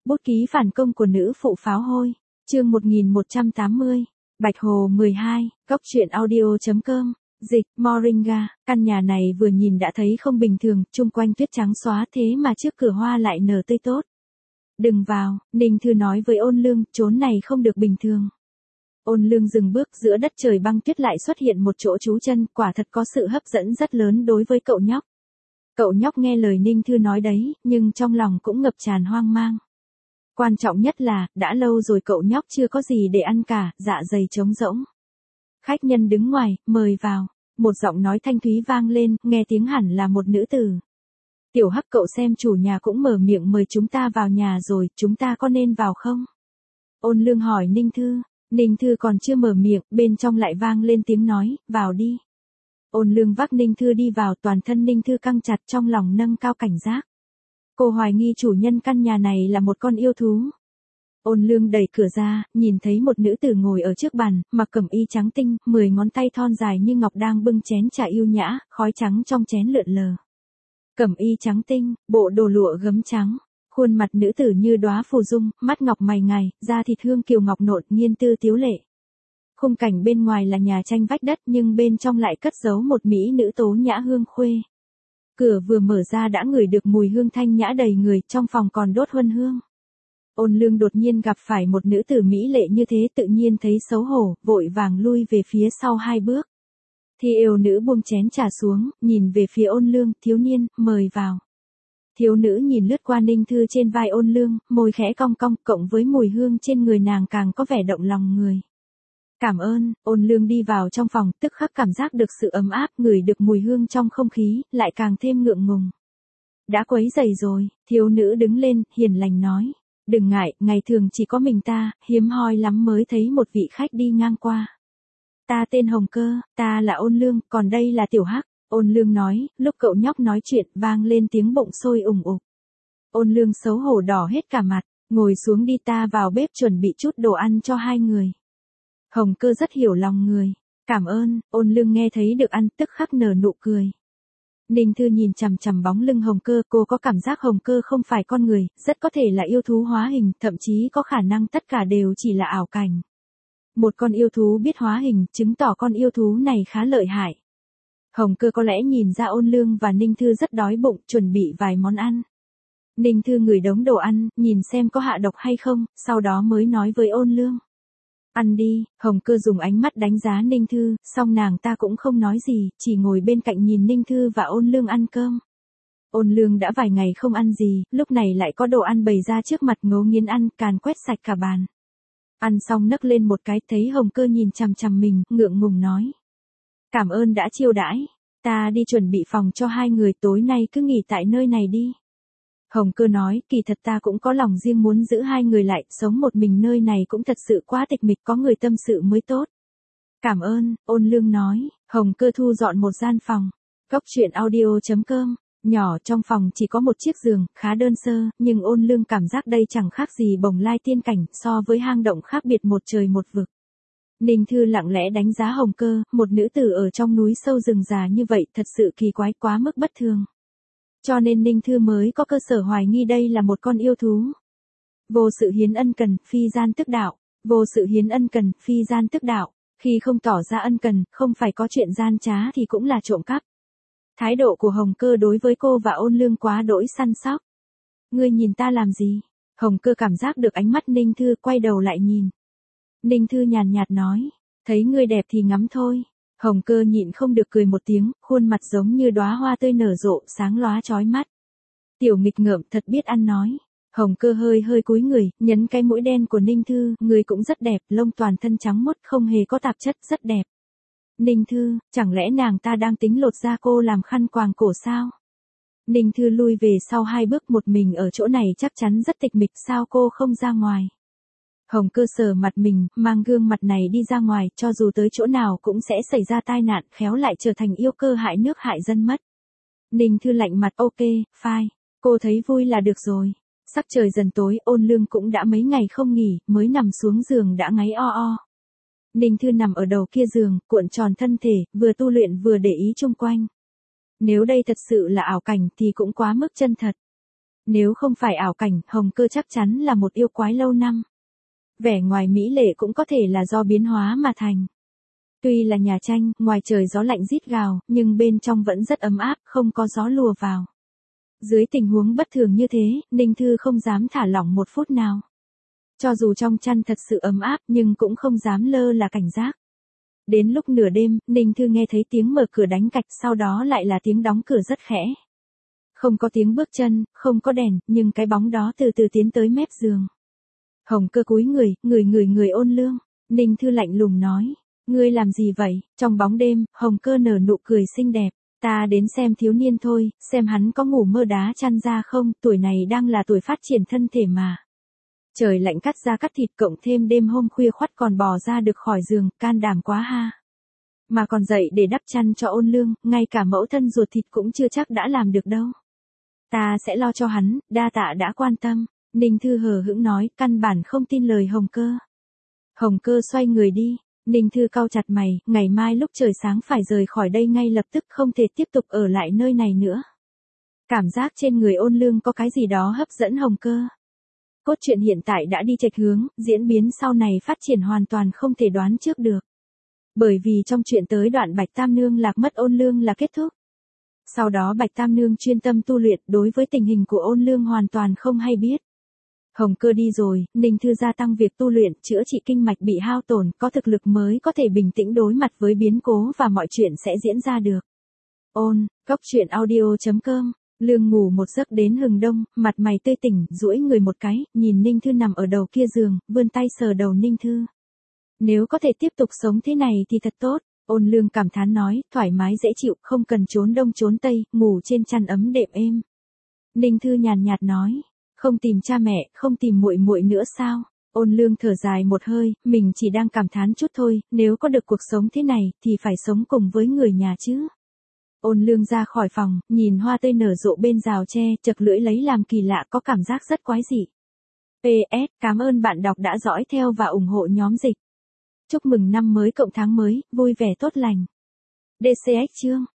Bút ký phản công của nữ phụ pháo hôi. Chương 1180. Bạch Hồ 12, Cốc truyện audio.com. Dịch, Moringa. Căn nhà này vừa nhìn đã thấy không bình thường, chung quanh tuyết trắng xóa thế mà trước cửa hoa lại nở tươi tốt. Đừng vào, Ninh Thư nói với Ôn Lương, chốn này không được bình thường. Ôn Lương dừng bước, giữa đất trời băng tuyết lại xuất hiện một chỗ trú chân, quả thật có sự hấp dẫn rất lớn đối với cậu nhóc. Cậu nhóc nghe lời Ninh Thư nói đấy, nhưng trong lòng cũng ngập tràn hoang mang. Quan trọng nhất là, đã lâu rồi cậu nhóc chưa có gì để ăn cả, dạ dày trống rỗng. Khách nhân đứng ngoài, mời vào. Một giọng nói thanh thúy vang lên, nghe tiếng hẳn là một nữ tử. Tiểu Hắc, cậu xem chủ nhà cũng mở miệng mời chúng ta vào nhà rồi, chúng ta có nên vào không? Ôn Lương hỏi Ninh Thư. Ninh Thư còn chưa mở miệng, bên trong lại vang lên tiếng nói, vào đi. Ôn Lương vác Ninh Thư đi vào, toàn thân Ninh Thư căng chặt, trong lòng nâng cao cảnh giác. Cô hoài nghi chủ nhân căn nhà này là một con yêu thú. Ôn Lương đẩy cửa ra, nhìn thấy một nữ tử ngồi ở trước bàn, mặc cẩm y trắng tinh, 10 ngón tay thon dài như ngọc đang bưng chén trà yêu nhã, khói trắng trong chén lượn lờ. Cẩm y trắng tinh, bộ đồ lụa gấm trắng, khuôn mặt nữ tử như đóa phù dung, mắt ngọc mày ngài, da thịt hương kiều ngọc nộn, nghiên tư tiếu lệ. Khung cảnh bên ngoài là nhà tranh vách đất nhưng bên trong lại cất giấu một mỹ nữ tố nhã hương khuê. Cửa vừa mở ra đã ngửi được mùi hương thanh nhã đầy người, trong phòng còn đốt huân hương. Ôn Lương đột nhiên gặp phải một nữ tử mỹ lệ như thế, tự nhiên thấy xấu hổ, vội vàng lui về phía sau 2 bước. Thì yêu nữ buông chén trà xuống, nhìn về phía Ôn Lương, thiếu niên, mời vào. Thiếu nữ nhìn lướt qua Ninh Thư trên vai Ôn Lương, môi khẽ cong cong, cộng với mùi hương trên người nàng càng có vẻ động lòng người. Cảm ơn. Ôn Lương đi vào trong phòng, tức khắc cảm giác được sự ấm áp, ngửi được mùi hương trong không khí, lại càng thêm ngượng ngùng. Đã quấy rầy rồi, thiếu nữ đứng lên, hiền lành nói. Đừng ngại, ngày thường chỉ có mình ta, hiếm hoi lắm mới thấy một vị khách đi ngang qua. Ta tên Hồng Cơ, ta là Ôn Lương, còn đây là Tiểu Hắc. Ôn Lương nói, lúc cậu nhóc nói chuyện, vang lên tiếng bụng sôi ùng ục. Ôn Lương xấu hổ đỏ hết cả mặt, ngồi xuống đi, ta vào bếp chuẩn bị chút đồ ăn cho 2 người. Hồng Cơ rất hiểu lòng người. Cảm ơn. Ôn Lương nghe thấy được ăn, tức khắc nở nụ cười. Ninh Thư nhìn chằm chằm bóng lưng Hồng Cơ, cô có cảm giác Hồng Cơ không phải con người, rất có thể là yêu thú hóa hình, thậm chí có khả năng tất cả đều chỉ là ảo cảnh. Một con yêu thú biết hóa hình, chứng tỏ con yêu thú này khá lợi hại. Hồng Cơ có lẽ nhìn ra Ôn Lương và Ninh Thư rất đói bụng, chuẩn bị vài món ăn. Ninh Thư ngửi đống đồ ăn, nhìn xem có hạ độc hay không, sau đó mới nói với Ôn Lương. Ăn đi. Hồng Cơ dùng ánh mắt đánh giá Ninh Thư, song nàng ta cũng không nói gì, chỉ ngồi bên cạnh nhìn Ninh Thư và Ôn Lương ăn cơm. Ôn Lương đã vài ngày không ăn gì, lúc này lại có đồ ăn bày ra trước mặt, ngấu nghiến ăn, càn quét sạch cả bàn. Ăn xong nấc lên một cái, thấy Hồng Cơ nhìn chằm chằm mình, ngượng ngùng nói. Cảm ơn đã chiêu đãi, ta đi chuẩn bị phòng cho 2 người, tối nay cứ nghỉ tại nơi này đi. Hồng Cơ nói, kỳ thật ta cũng có lòng riêng muốn giữ 2 người lại, sống một mình nơi này cũng thật sự quá tịch mịch, có người tâm sự mới tốt. Cảm ơn. Ôn Lương nói. Hồng Cơ thu dọn một gian phòng. Cốc truyện audio.com. Nhỏ, trong phòng chỉ có một chiếc giường, khá đơn sơ, nhưng Ôn Lương cảm giác đây chẳng khác gì bồng lai tiên cảnh, so với hang động khác biệt một trời một vực. Ninh Thư lặng lẽ đánh giá Hồng Cơ, một nữ tử ở trong núi sâu rừng già như vậy, thật sự kỳ quái, quá mức bất thường. Cho nên Ninh Thư mới có cơ sở hoài nghi đây là một con yêu thú. Vô sự hiến ân cần, phi gian tức đạo. Vô sự hiến ân cần, phi gian tức đạo. Khi không tỏ ra ân cần, không phải có chuyện gian trá thì cũng là trộm cắp. Thái độ của Hồng Cơ đối với cô và Ôn Lương quá đỗi săn sóc. Ngươi nhìn ta làm gì? Hồng Cơ cảm giác được ánh mắt Ninh Thư, quay đầu lại nhìn. Ninh Thư nhàn nhạt nói, thấy ngươi đẹp thì ngắm thôi. Hồng Cơ nhịn không được cười một tiếng, khuôn mặt giống như đóa hoa tươi nở rộ, sáng lóa chói mắt. Tiểu nghịch ngợm, thật biết ăn nói. Hồng Cơ hơi cúi người, nhấn cái mũi đen của Ninh Thư, người cũng rất đẹp, lông toàn thân trắng muốt, không hề có tạp chất, rất đẹp. Ninh Thư, chẳng lẽ nàng ta đang tính lột da cô làm khăn quàng cổ sao? Ninh Thư lui về sau 2 bước, một mình ở chỗ này chắc chắn rất tịch mịch, sao cô không ra ngoài? Hồng Cơ sờ mặt mình, mang gương mặt này đi ra ngoài, cho dù tới chỗ nào cũng sẽ xảy ra tai nạn, khéo lại trở thành yêu cơ hại nước hại dân mất. Ninh Thư lạnh mặt, ok, fine, cô thấy vui là được rồi. Sắc trời dần tối, Ôn Lương cũng đã mấy ngày không nghỉ, mới nằm xuống giường đã ngáy o o. Ninh Thư nằm ở đầu kia giường, cuộn tròn thân thể, vừa tu luyện vừa để ý chung quanh. Nếu đây thật sự là ảo cảnh thì cũng quá mức chân thật. Nếu không phải ảo cảnh, Hồng Cơ chắc chắn là một yêu quái lâu năm. Vẻ ngoài mỹ lệ cũng có thể là do biến hóa mà thành. Tuy là nhà tranh, ngoài trời gió lạnh rít gào, nhưng bên trong vẫn rất ấm áp, không có gió lùa vào. Dưới tình huống bất thường như thế, Ninh Thư không dám thả lỏng một phút nào. Cho dù trong chăn thật sự ấm áp nhưng cũng không dám lơ là cảnh giác. Đến lúc nửa đêm, Ninh Thư nghe thấy tiếng mở cửa đánh cạch, sau đó lại là tiếng đóng cửa rất khẽ. Không có tiếng bước chân, không có đèn, nhưng cái bóng đó từ từ tiến tới mép giường. Hồng Cơ cúi người Ôn Lương. Ninh Thư lạnh lùng nói, ngươi làm gì vậy? Trong bóng đêm, Hồng Cơ nở nụ cười xinh đẹp. Ta đến xem thiếu niên thôi, xem hắn có ngủ mơ đá chăn ra không, tuổi này đang là tuổi phát triển thân thể mà. Trời lạnh cắt da cắt thịt cộng thêm đêm hôm khuya khoắt còn bò ra được khỏi giường, can đảm quá ha. Mà còn dậy để đắp chăn cho Ôn Lương, ngay cả mẫu thân ruột thịt cũng chưa chắc đã làm được đâu. Ta sẽ lo cho hắn, đa tạ đã quan tâm. Ninh Thư hờ hững nói, căn bản không tin lời Hồng Cơ. Hồng Cơ xoay người đi. Ninh Thư cau chặt mày, ngày mai lúc trời sáng phải rời khỏi đây ngay lập tức, không thể tiếp tục ở lại nơi này nữa. Cảm giác trên người Ôn Lương có cái gì đó hấp dẫn Hồng Cơ. Cốt truyện hiện tại đã đi chệch hướng, diễn biến sau này phát triển hoàn toàn không thể đoán trước được. Bởi vì trong chuyện tới đoạn Bạch Tam Nương lạc mất Ôn Lương là kết thúc. Sau đó Bạch Tam Nương chuyên tâm tu luyện, đối với tình hình của Ôn Lương hoàn toàn không hay biết. Hồng Cơ đi rồi, Ninh Thư gia tăng việc tu luyện, chữa trị kinh mạch bị hao tổn, có thực lực mới có thể bình tĩnh đối mặt với biến cố và mọi chuyện sẽ diễn ra được. Góc truyện audio.com. Lương ngủ một giấc đến hừng đông, mặt mày tươi tỉnh, duỗi người một cái, nhìn Ninh Thư nằm ở đầu kia giường, vươn tay sờ đầu Ninh Thư. Nếu có thể tiếp tục sống thế này thì thật tốt. Ôn Lương cảm thán nói, thoải mái dễ chịu, không cần trốn đông trốn tây, ngủ trên chăn ấm đệm êm. Ninh Thư nhàn nhạt nói, không tìm cha mẹ, không tìm muội muội nữa sao? Ôn Lương thở dài một hơi, mình chỉ đang cảm thán chút thôi, nếu có được cuộc sống thế này, thì phải sống cùng với người nhà chứ. Ôn Lương ra khỏi phòng, nhìn hoa tươi nở rộ bên rào tre, chật lưỡi lấy làm kỳ lạ, có cảm giác rất quái dị. PS, cảm ơn bạn đọc đã dõi theo và ủng hộ nhóm dịch. Chúc mừng năm mới cộng tháng mới, vui vẻ tốt lành. DCX chương